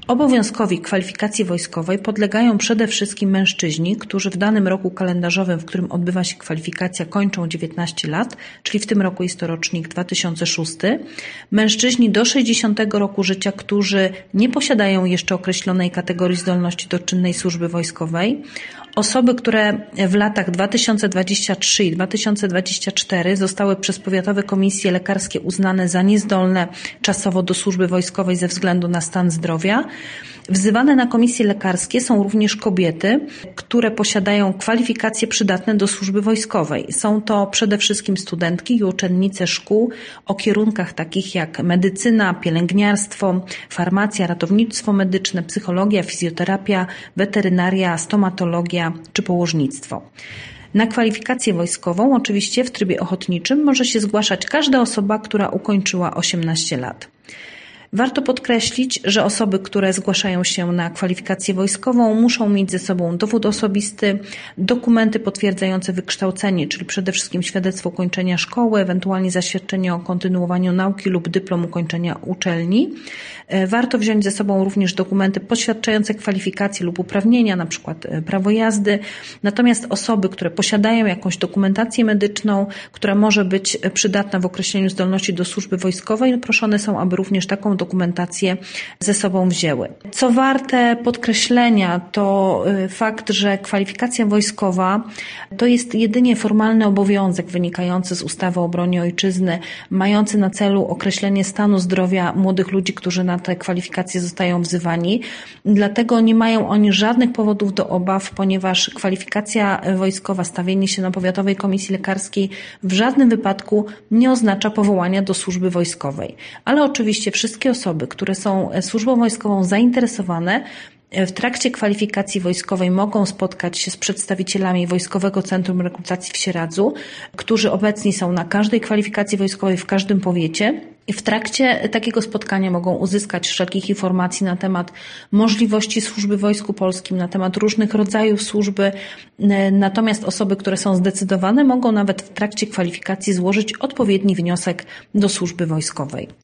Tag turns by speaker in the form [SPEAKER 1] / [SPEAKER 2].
[SPEAKER 1] Obowiązkowi kwalifikacji wojskowej podlegają przede wszystkim mężczyźni, którzy w danym roku kalendarzowym, w którym odbywa się kwalifikacja, kończą 19 lat, czyli w tym roku jest to rocznik 2006. Mężczyźni do 60 roku życia, którzy nie posiadają jeszcze określonej kategorii zdolności do czynnej służby wojskowej. Osoby, które w latach 2023 i 2024 zostały przez powiatowe komisje lekarskie uznane za niezdolne czasowo do służby wojskowej ze względu na stan zdrowia. Wzywane na komisje lekarskie są również kobiety, które posiadają kwalifikacje przydatne do służby wojskowej. Są to przede wszystkim studentki i uczennice szkół o kierunkach takich jak medycyna, pielęgniarstwo, farmacja, ratownictwo medyczne, psychologia, fizjoterapia, weterynaria, stomatologia czy położnictwo. Na kwalifikację wojskową, oczywiście w trybie ochotniczym, może się zgłaszać każda osoba, która ukończyła 18 lat. Warto podkreślić, że osoby, które zgłaszają się na kwalifikację wojskową, muszą mieć ze sobą dowód osobisty, dokumenty potwierdzające wykształcenie, czyli przede wszystkim świadectwo ukończenia szkoły, ewentualnie zaświadczenie o kontynuowaniu nauki lub dyplom ukończenia uczelni. Warto wziąć ze sobą również dokumenty poświadczające kwalifikacje lub uprawnienia, np. prawo jazdy. Natomiast osoby, które posiadają jakąś dokumentację medyczną, która może być przydatna w określeniu zdolności do służby wojskowej, proszone są, aby również taką dokumentację ze sobą wzięły. Co warte podkreślenia, to fakt, że kwalifikacja wojskowa to jest jedynie formalny obowiązek wynikający z ustawy o obronie ojczyzny, mający na celu określenie stanu zdrowia młodych ludzi, którzy na te kwalifikacje zostają wzywani. Dlatego nie mają oni żadnych powodów do obaw, ponieważ kwalifikacja wojskowa, stawienie się na powiatowej komisji lekarskiej w żadnym wypadku nie oznacza powołania do służby wojskowej. Ale oczywiście wszystkie osoby, które są służbą wojskową zainteresowane, w trakcie kwalifikacji wojskowej mogą spotkać się z przedstawicielami Wojskowego Centrum Rekrutacji w Sieradzu, którzy obecni są na każdej kwalifikacji wojskowej w każdym powiecie. I w trakcie takiego spotkania mogą uzyskać wszelkich informacji na temat możliwości służby w Wojsku Polskim, na temat różnych rodzajów służby. Natomiast osoby, które są zdecydowane, mogą nawet w trakcie kwalifikacji złożyć odpowiedni wniosek do służby wojskowej.